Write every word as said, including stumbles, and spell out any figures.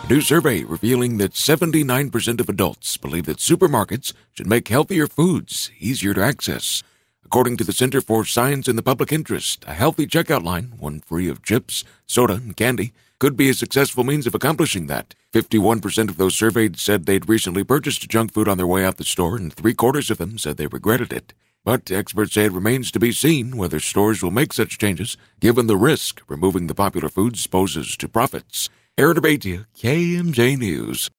New survey revealing that seventy-nine percent of adults believe that supermarkets should make healthier foods easier to access. According to the Center for Science in the Public Interest, a healthy checkout line, one free of chips, soda, and candy, could be a successful means of accomplishing that. fifty-one percent of those surveyed said they'd recently purchased junk food on their way out the store, and three-quarters of them said they regretted it. But experts say it remains to be seen whether stores will make such changes, given the risk removing the popular foods poses to profits. Aaron Abatia, K M J News.